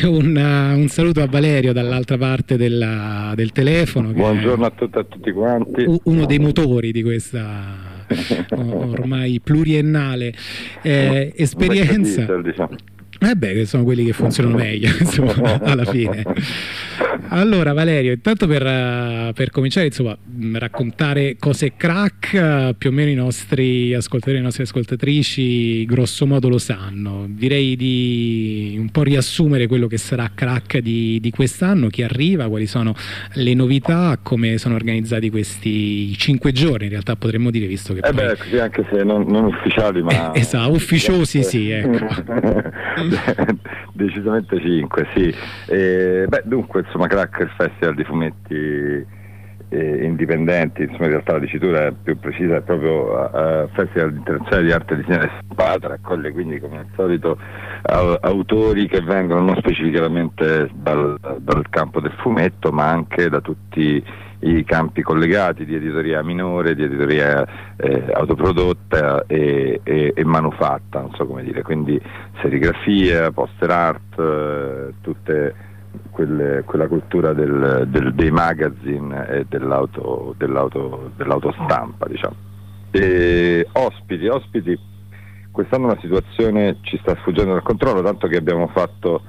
un saluto a Valerio dall'altra parte del telefono. Buongiorno a tutti quanti. Uno dei motori di questa ormai pluriennale esperienza. Che sono quelli che funzionano meglio, insomma, alla fine. Allora Valerio, intanto per cominciare, insomma, raccontare cosa è Crack, più o meno i nostri ascoltatori e le nostre ascoltatrici grosso modo lo sanno. Direi di un po' riassumere quello che sarà Crack di quest'anno, chi arriva, quali sono le novità, come sono organizzati questi 5 giorni, in realtà potremmo dire, visto che così, anche se non ufficiali, ma esatto, ufficiosi, sì, ecco. Decisamente 5, sì. Dunque, insomma, Crack è il festival di fumetti indipendenti, insomma, in realtà la dicitura è più precisa, è proprio Festival internazionale di arte disegnata e stampata, raccoglie quindi, come al solito, autori che vengono non specificamente dal campo del fumetto, ma anche da tutti i campi collegati di editoria minore, di editoria autoprodotta e manufatta, non so come dire, quindi serigrafia, poster art, tutte quella cultura dei magazine e dell'autostampa, diciamo. Ospiti, quest'anno la situazione ci sta sfuggendo dal controllo, tanto che abbiamo fatto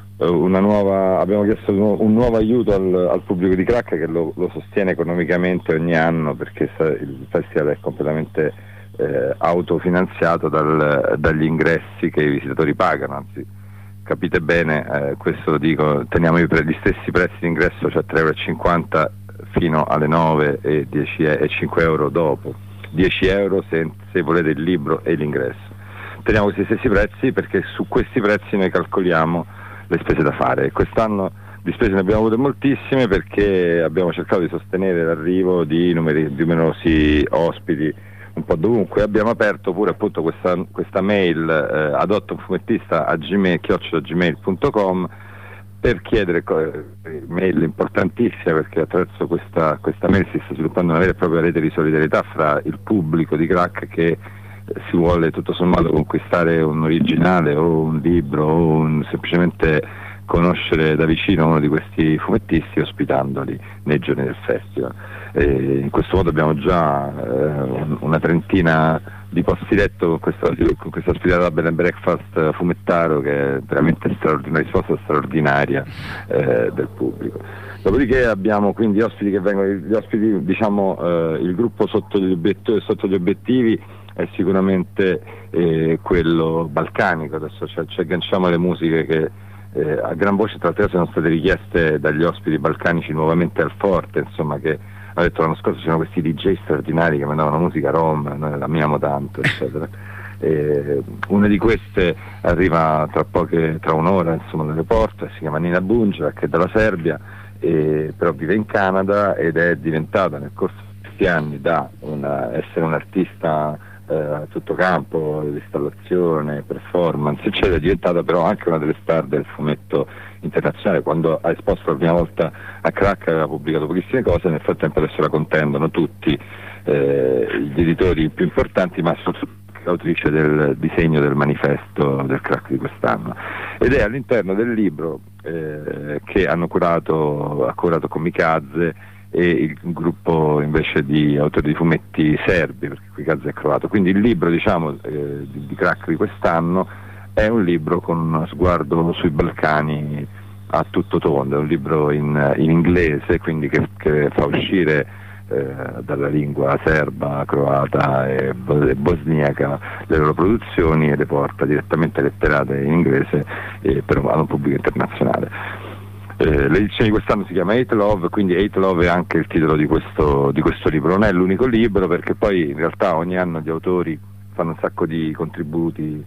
abbiamo chiesto un nuovo aiuto al pubblico di Crack, che lo sostiene economicamente ogni anno, perché il festival è completamente autofinanziato dagli ingressi che i visitatori pagano, anzi, capite bene, questo lo dico, teniamo gli stessi prezzi di ingresso, cioè 3,50 € fino alle 9 e 5 € dopo, 10 € se volete il libro e l'ingresso. Teniamo questi stessi prezzi perché su questi prezzi noi calcoliamo le spese da fare. Quest'anno di spese ne abbiamo avute moltissime, perché abbiamo cercato di sostenere l'arrivo di numerosi ospiti un po' dovunque. Abbiamo aperto pure appunto questa mail adotta un fumettista a gmail.com per chiedere mail importantissima, perché attraverso questa mail si sta sviluppando una vera e propria rete di solidarietà fra il pubblico di Crack che si vuole tutto sommato conquistare un originale o un libro o semplicemente conoscere da vicino uno di questi fumettisti ospitandoli nei giorni del festival. In questo modo abbiamo già una trentina di posti letto con questa ospitata bed and breakfast fumettaro, che è veramente una risposta straordinaria del pubblico. Dopodiché abbiamo quindi ospiti che vengono, gli ospiti, diciamo, il gruppo sotto gli obiettivi è sicuramente quello balcanico. Adesso ci agganciamo alle musiche che a gran voce tra l'altro sono state richieste dagli ospiti balcanici nuovamente al Forte, insomma, che ho detto l'anno scorso c'erano questi DJ straordinari che mandavano musica rom, noi l'amiamo tanto, eccetera. Una di queste arriva tra un'ora, insomma, dall'aeroporto, si chiama Nina Bungia, che è dalla Serbia, però vive in Canada ed è diventata nel corso di questi anni da essere un'artista a tutto campo, installazione, performance, eccetera, è diventata però anche una delle star del fumetto internazionale. Quando ha esposto la prima volta a Crack aveva pubblicato pochissime cose, nel frattempo adesso la contendono tutti gli editori più importanti, ma soprattutto l'autrice del disegno del manifesto del Crack di quest'anno, ed è all'interno del libro che ha curato Kamikaze e il gruppo invece di autori di fumetti serbi, perché qui Kamikaze è croato. Quindi il libro, diciamo, di Crack di quest'anno è un libro con uno sguardo sui Balcani a tutto tondo, è un libro in inglese, quindi che fa uscire dalla lingua serba, croata e bosniaca le loro produzioni e le porta direttamente letterate in inglese per un pubblico internazionale. L'edizione di quest'anno si chiama Hate Love, quindi Hate Love è anche il titolo di questo libro. Non è l'unico libro, perché poi in realtà ogni anno gli autori fanno un sacco di contributi,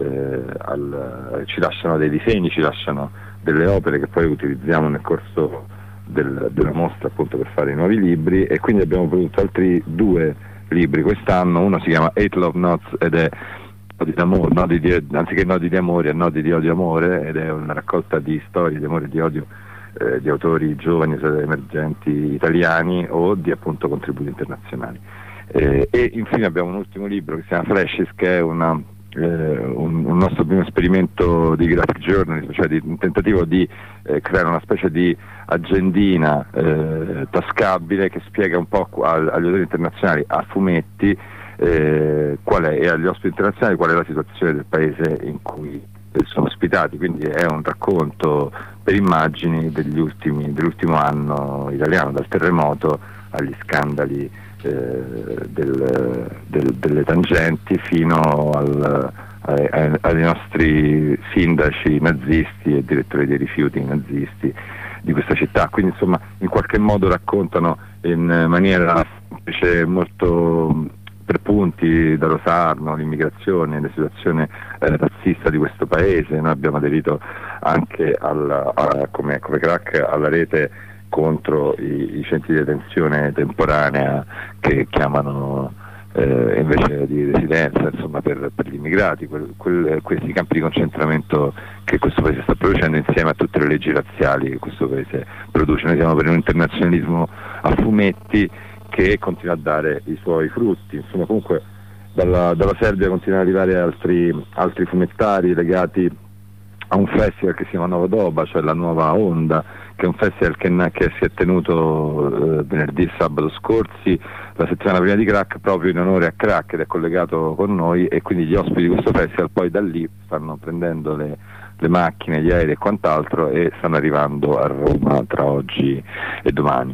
ci lasciano dei disegni, ci lasciano delle opere che poi utilizziamo nel corso della mostra, appunto, per fare i nuovi libri, e quindi abbiamo prodotto altri 2 libri quest'anno. Uno si chiama Hate Love Notes ed è anziché nodi di amore, a nodi di odio amore, ed è una raccolta di storie di amore e di odio di autori giovani emergenti italiani o di, appunto, contributi internazionali. E infine abbiamo un ultimo libro che si chiama Flashes, che è una un nostro primo esperimento di graphic journalism, cioè un tentativo di creare una specie di agendina tascabile che spiega un po' agli autori internazionali, a fumetti, e agli ospiti internazionali qual è la situazione del paese in cui sono ospitati. Quindi è un racconto per immagini dell'ultimo anno italiano, dal terremoto agli scandali delle tangenti fino ai nostri sindaci nazisti e direttori dei rifiuti nazisti di questa città. Quindi insomma in qualche modo raccontano in maniera semplice, molto per punti, da Rosarno, l'immigrazione, la situazione razzista di questo paese. Noi abbiamo aderito anche come crack alla rete contro i centri di detenzione temporanea, che chiamano invece di residenza, insomma, per gli immigrati, questi campi di concentramento che questo paese sta producendo insieme a tutte le leggi razziali che questo paese produce. Noi siamo per un internazionalismo a fumetti che continua a dare i suoi frutti. Insomma, comunque dalla Serbia continuano ad arrivare altri fumettari legati a un festival che si chiama Nova Doba, cioè la nuova onda, che è un festival che si è tenuto venerdì e sabato scorsi, la settimana prima di Crack, proprio in onore a Crack, ed è collegato con noi, e quindi gli ospiti di questo festival poi da lì stanno prendendo le macchine, gli aerei e quant'altro, e stanno arrivando a Roma tra oggi e domani.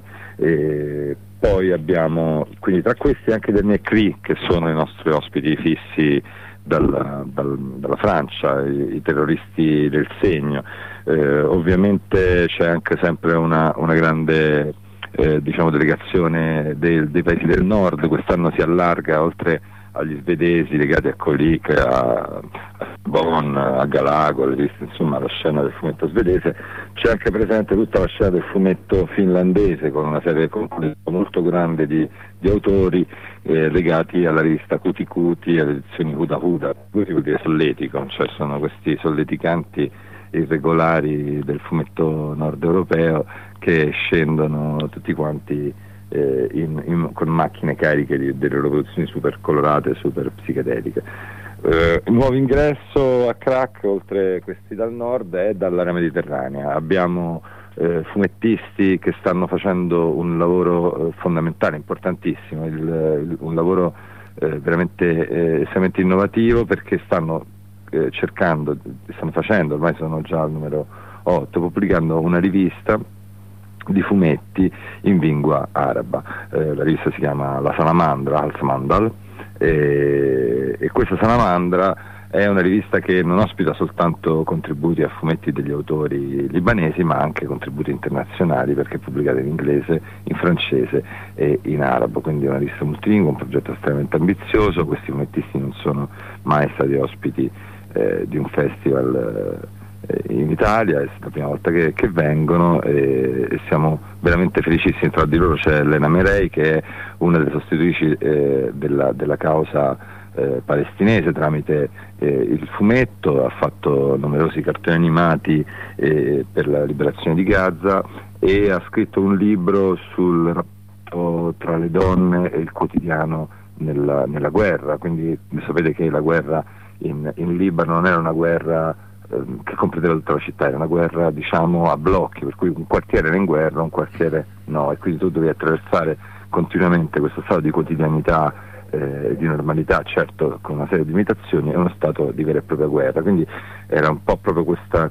Poi abbiamo, quindi tra questi, anche del NECRI, che sono i nostri ospiti fissi dalla Francia, i terroristi del segno. Ovviamente c'è anche sempre una grande delegazione dei paesi del nord. Quest'anno si allarga, oltre agli svedesi legati a Kolik, a Bonn, a Galago, insomma la scena del fumetto svedese. C'è anche presente tutta la scena del fumetto finlandese, con una serie molto grande di autori legati alla rivista Cuti Cuti, alle edizioni Huda Huda. Cuti vuol dire solletico, cioè sono questi solleticanti irregolari del fumetto nord europeo che scendono tutti quanti con macchine cariche delle rivoluzioni super colorate, super psichedeliche. Nuovo ingresso a Crack, oltre questi dal nord, è dall'area mediterranea. Abbiamo fumettisti che stanno facendo un lavoro fondamentale, importantissimo, un lavoro veramente estremamente innovativo, perché stanno facendo, ormai sono già al numero 8, pubblicando una rivista di fumetti in lingua araba. La rivista si chiama La Salamandra, Al-Samandal, e questa Salamandra è una rivista che non ospita soltanto contributi a fumetti degli autori libanesi, ma anche contributi internazionali, perché è pubblicata in inglese, in francese e in arabo. Quindi è una rivista multilingua, un progetto estremamente ambizioso. Questi fumettisti non sono mai stati ospiti di un festival in Italia, è la prima volta che vengono, e siamo veramente felicissimi. Tra di loro c'è Elena Merei, che è una delle sostitutrici della causa palestinese tramite il fumetto. Ha fatto numerosi cartoni animati per la liberazione di Gaza, e ha scritto un libro sul rapporto tra le donne e il quotidiano nella guerra. Quindi sapete che la guerra in Libano non era una guerra che comprendeva tutta la città, era una guerra, diciamo, a blocchi, per cui un quartiere era in guerra, un quartiere no, e quindi tu dovevi attraversare continuamente questo stato di quotidianità e di normalità, certo con una serie di limitazioni, e uno stato di vera e propria guerra. Quindi era un po' proprio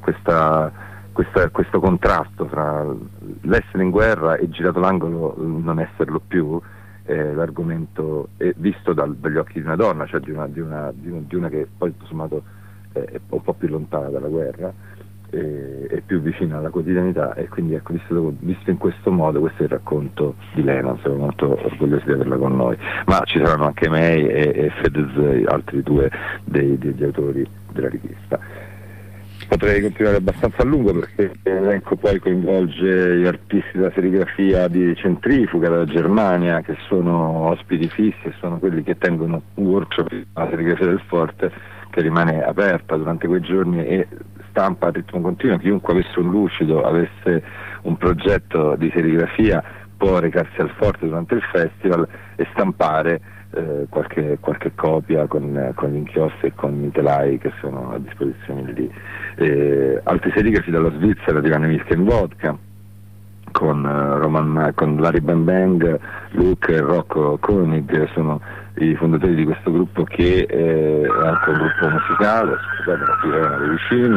questo contrasto tra l'essere in guerra e, girato l'angolo, non esserlo più. L'argomento è visto dagli occhi di una donna, cioè di una che poi tutto sommato è un po' più lontana dalla guerra, è più vicina alla quotidianità, e quindi ecco, visto in questo modo, questo è il racconto di Lena. Siamo molto orgogliosi di averla con noi, ma ci saranno anche May e Fedez, altri due degli autori della rivista. Potrei continuare abbastanza a lungo, perché l'elenco poi coinvolge gli artisti della serigrafia di Centrifuga dalla Germania, che sono ospiti fissi e sono quelli che tengono un workshop alla serigrafia del Forte, che rimane aperta durante quei giorni e stampa a ritmo continuo. Chiunque avesse un lucido, avesse un progetto di serigrafia, può recarsi al Forte durante il festival e stampare qualche copia con gli inchiostri e con i telai che sono a disposizione lì. Altri serigrafi dalla Svizzera di Van Milken Vodka, con Larry Bang Bang, Luke e Rocco Koenig, sono i fondatori di questo gruppo che è anche un gruppo musicale, scusate la sirena dei vicini,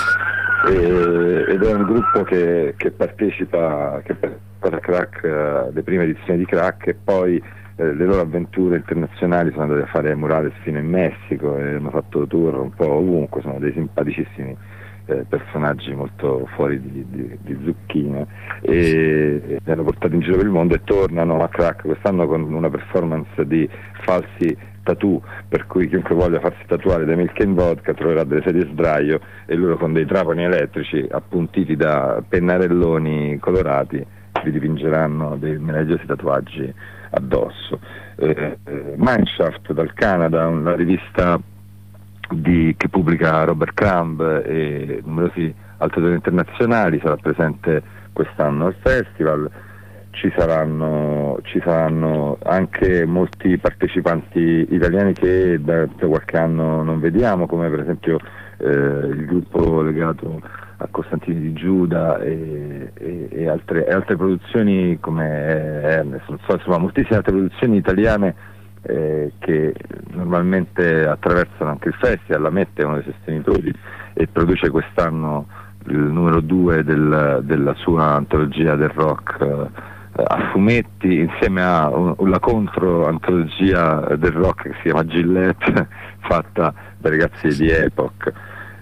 ed è un gruppo che partecipa a Crack, le prime edizioni di Crack, e poi le loro avventure internazionali sono andate a fare murales fino in Messico e hanno fatto tour un po' ovunque, sono dei simpaticissimi personaggi molto fuori di zucchine, e li hanno portati in giro per il mondo, e tornano a Crack quest'anno con una performance di falsi tattoo, per cui chiunque voglia farsi tatuare da Milken Vodka troverà delle sedie sdraio, e loro con dei trapani elettrici appuntiti da pennarelloni colorati vi dipingeranno dei meravigliosi tatuaggi addosso. Mineshaft dal Canada, una rivista che pubblica Robert Crumb e numerosi altri autori internazionali, sarà presente quest'anno al festival. Ci saranno anche molti partecipanti italiani che da qualche anno non vediamo, come per esempio il gruppo legato a Costantini di Giuda e altre produzioni come Ernest, insomma moltissime altre produzioni italiane che normalmente attraversano anche il festival. La Mette è uno dei sostenitori e produce quest'anno il numero 2 della sua antologia del rock a fumetti, insieme a la contro-antologia del rock che si chiama Gillette, fatta dai ragazzi di Epoch.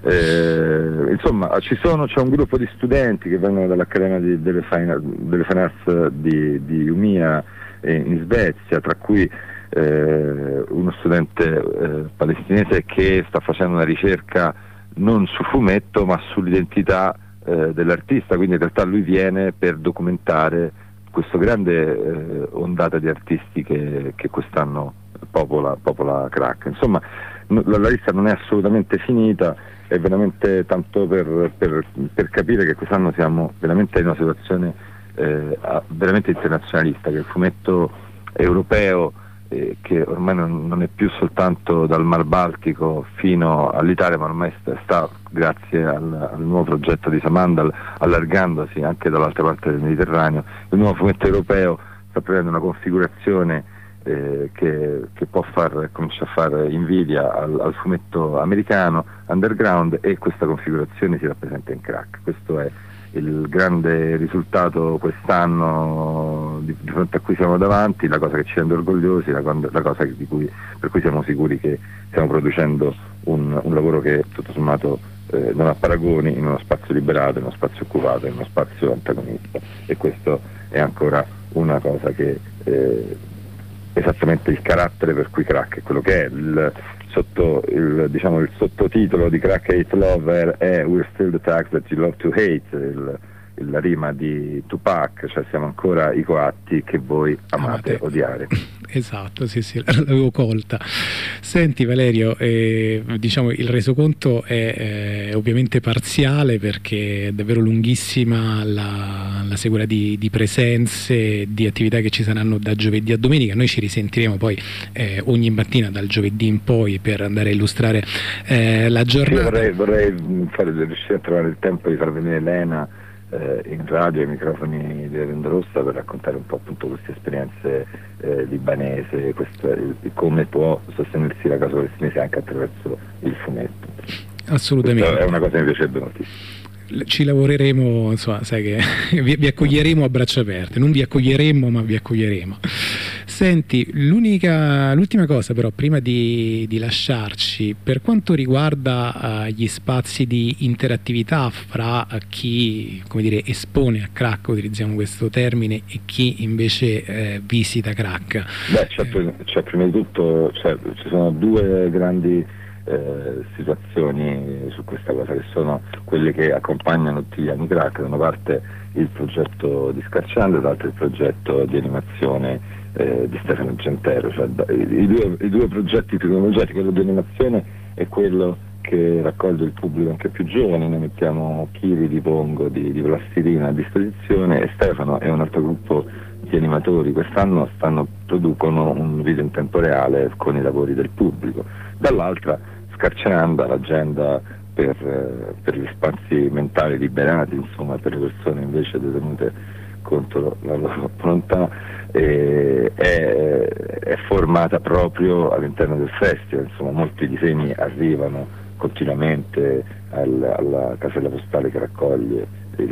Insomma c'è un gruppo di studenti che vengono dall'Accademia delle Fine Arts di Umia in Svezia, tra cui uno studente palestinese che sta facendo una ricerca non su fumetto ma sull'identità dell'artista, quindi in realtà lui viene per documentare questo grande ondata di artisti che quest'anno popola Crack. Insomma, la lista non è assolutamente finita, è veramente tanto per capire che quest'anno siamo veramente in una situazione veramente internazionalista, che il fumetto europeo, che ormai non è più soltanto dal Mar Baltico fino all'Italia, ma ormai sta grazie al nuovo progetto di Samandal allargandosi anche dall'altra parte del Mediterraneo. Il nuovo fumetto europeo sta prendendo una configurazione che può cominciare a fare invidia al fumetto americano underground, e questa configurazione si rappresenta in Crack. Questo è il grande risultato quest'anno di fronte a cui siamo davanti, la cosa che ci rende orgogliosi, la cosa per cui siamo sicuri che stiamo producendo un lavoro che tutto sommato non ha paragoni in uno spazio liberato, in uno spazio occupato, in uno spazio antagonista, e questo è ancora una cosa che esattamente il carattere per cui Crack è quello che è. Il sottotitolo di Crack Hate Love è We're Still the Thugs That You Love to Hate, la rima di Tupac, cioè siamo ancora i coatti che voi amate odiare. Esatto, sì, l'avevo colta. Senti Valerio, diciamo il resoconto è ovviamente parziale, perché è davvero lunghissima la sequela di presenze, di attività che ci saranno da giovedì a domenica. Noi ci risentiremo poi ogni mattina dal giovedì in poi per andare a illustrare la giornata. Io vorrei riuscire a trovare il tempo di far venire Lena in radio ai microfoni di Avendo Rossa per raccontare un po' appunto queste esperienze libanese, come può sostenersi la causa palestinese anche attraverso il fumetto. Assolutamente. Questa è una cosa che mi piacerebbe moltissimo. Ci lavoreremo, insomma, sai che vi accoglieremo a braccia aperte, non vi accoglieremo ma vi accoglieremo. Senti, l'ultima cosa però prima di lasciarci, per quanto riguarda gli spazi di interattività fra chi, come dire, espone a Crack, utilizziamo questo termine, e chi invece visita Crack. C'è prima di tutto, ci sono due grandi situazioni su questa cosa, che sono quelle che accompagnano tutti gli anni Crack. Da una parte il progetto di Scarciando, dall'altra il progetto di animazione di Stefano Gentero, cioè i due progetti più conosciuti, quello di animazione e quello che raccoglie il pubblico anche più giovane, ne mettiamo chili di pongo di plastilina a disposizione, e Stefano e un altro gruppo di animatori quest'anno producono un video in tempo reale con i lavori del pubblico. Dall'altra, scarcerando l'agenda per gli spazi mentali liberati, insomma, per le persone invece detenute contro la loro volontà, è formata proprio all'interno del festival. Insomma, molti disegni arrivano continuamente alla casella postale che raccoglie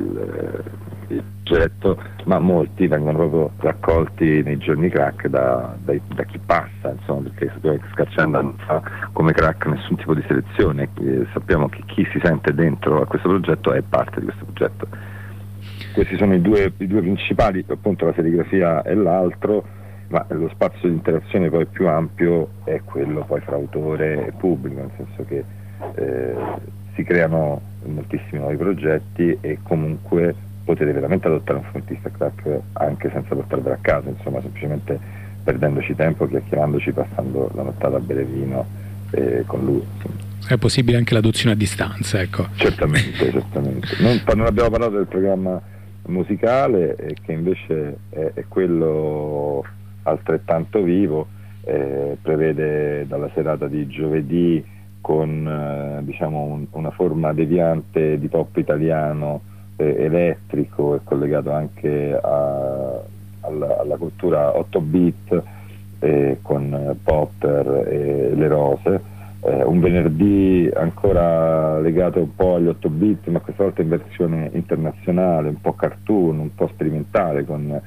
il progetto, ma molti vengono proprio raccolti nei giorni crack da chi passa, insomma, perché sappiamo che Scarcenda non fa come crack nessun tipo di selezione, sappiamo che chi si sente dentro a questo progetto è parte di questo progetto. Questi sono i due principali, appunto la serigrafia e l'altro, ma lo spazio di interazione poi più ampio è quello poi fra autore e pubblico, nel senso che si creano moltissimi nuovi progetti e comunque potete veramente adottare un fumettista crack anche senza portarvelo a casa, insomma, semplicemente perdendoci tempo, chiacchierandoci, passando la nottata a bere vino con lui. È possibile anche l'adozione a distanza, ecco. Certamente. Non abbiamo parlato del programma musicale, che invece è quello altrettanto vivo, prevede dalla serata di giovedì con diciamo una forma deviante di pop italiano elettrico e collegato anche alla cultura 8-bit, con Popper e Le Rose, un venerdì ancora legato un po' agli 8-bit, ma questa volta in versione internazionale, un po' cartoon, un po' sperimentale, con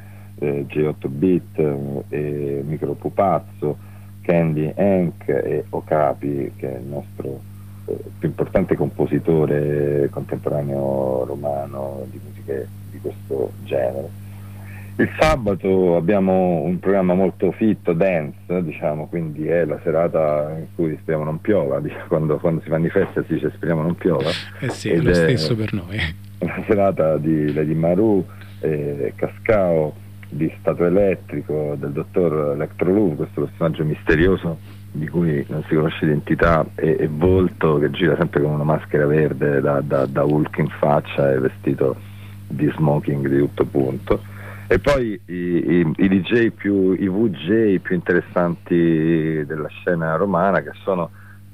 J8-bit e Micro Pupazzo, Candy Hank e Okapi, che è il nostro più importante compositore contemporaneo romano di musiche di questo genere. Il sabato abbiamo un programma molto fit, dance, diciamo, quindi è la serata in cui speriamo non piova, quando si fanno i festival si dice speriamo non piova. Sì, è lo stesso per noi. La serata di Lady Maru, Cascao, di Stato Elettrico, del dottor Electrolum, questo personaggio misterioso di cui non si conosce identità e volto, che gira sempre con una maschera verde da Hulk in faccia e vestito di smoking di tutto punto. E poi i DJ i VJ più interessanti della scena romana, che sono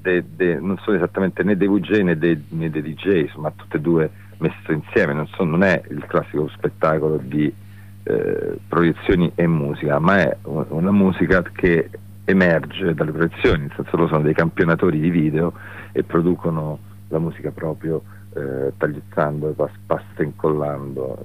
non sono esattamente né dei VJ né dei DJ, insomma tutte e due messe insieme, non è il classico spettacolo di proiezioni e musica, ma è una musica che emerge dalle proiezioni, nel senso loro sono dei campionatori di video e producono la musica proprio tagliuzzando, incollando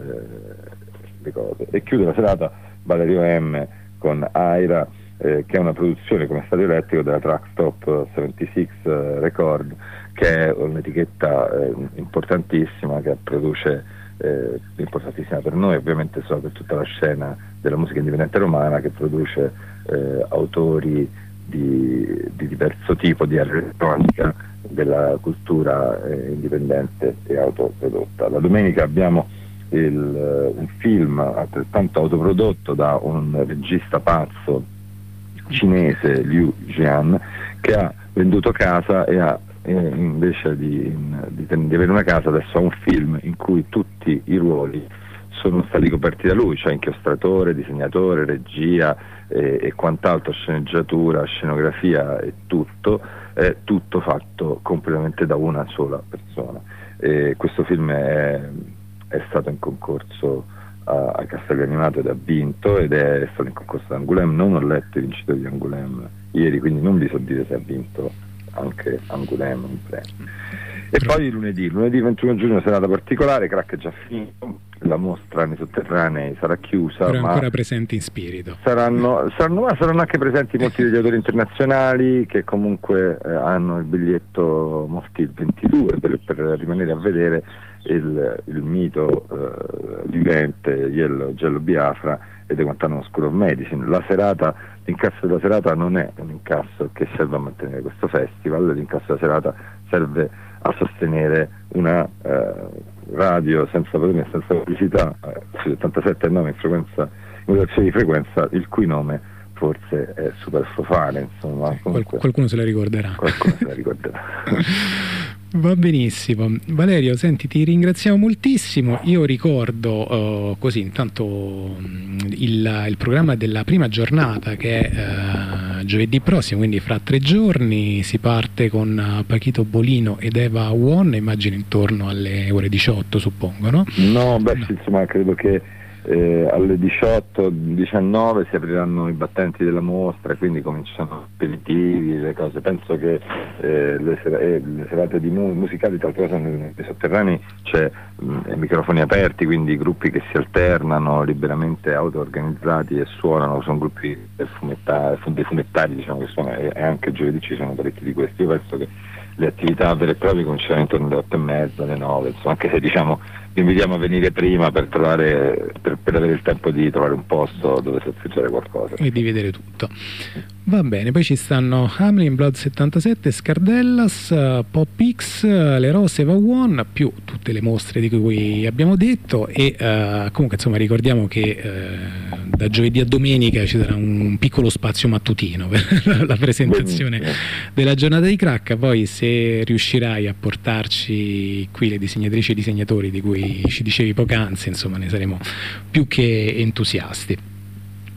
le cose. E chiude la serata Valerio M con Aira, che è una produzione come stadio elettrico della Trackstop 76 Record, che è un'etichetta importantissima, che produce importantissima per noi, ovviamente solo per tutta la scena della musica indipendente romana, che produce autori di diverso tipo, di elettronica, della cultura indipendente e autoprodotta. La domenica abbiamo un film altrettanto autoprodotto da un regista pazzo cinese, Liu Jian, che ha venduto casa e invece di avere una casa adesso ha un film in cui tutti i ruoli sono stati coperti da lui, cioè inchiostratore, disegnatore, regia e quant'altro, sceneggiatura, scenografia e tutto fatto completamente da una sola persona. Questo film è stato in concorso a Castelli Animato ed ha vinto, ed è stato in concorso ad Angoulême. Non ho letto i vincitori di Angoulême ieri, quindi non vi so dire se ha vinto anche Angoulême un premio. E poi lunedì 21 giugno, serata particolare, crack è già finito, la mostra nei sotterranei sarà chiusa, però ma ancora presenti in spirito. Saranno anche presenti molti degli autori internazionali che comunque hanno il biglietto, molti il 22, per rimanere a vedere il mito vivente Gello Biafra e The Guantanamo School of Medicine. L'incasso della serata non è un incasso che serve a mantenere questo festival, l'incasso della serata serve a sostenere una radio senza problemi e senza pubblicità, su 77,9 in modulazione di frequenza, il cui nome forse è super profane, insomma. Qualcuno se la ricorderà. Qualcuno se la ricorderà. Va benissimo. Valerio, senti, ti ringraziamo moltissimo. Io ricordo così intanto il programma della prima giornata, che è giovedì prossimo, quindi fra 3 giorni. Si parte con Paquito Bolino ed Eva Won, immagino intorno alle ore 18, suppongo, no? No, beh, no. Insomma, credo che alle 18-19 si apriranno i battenti della mostra, quindi cominciano aperitivi, le cose. Penso che le serate di musicali, tra l'altro nei sotterranei c'è microfoni aperti, quindi gruppi che si alternano liberamente auto-organizzati e suonano, sono gruppi dei fumettari, diciamo, che sono, e anche giovedì ci sono parecchi di questi. Io penso che le attività vere e proprie cominceranno intorno alle 8:30, alle 9, insomma, anche se diciamo vi invitiamo a venire prima per avere il tempo di trovare un posto dove sorseggiare qualcosa e di vedere tutto. Va bene, poi ci stanno Hamelin, Blood 77, Scardellas, Pop X, Le Rose, Eva Won, più tutte le mostre di cui abbiamo detto. E comunque insomma ricordiamo che da giovedì a domenica ci sarà un piccolo spazio mattutino per la presentazione della giornata di Cracca. Poi se riuscirai a portarci qui le disegnatrici e disegnatori di cui ci dicevi poc'anzi, insomma ne saremo più che entusiasti.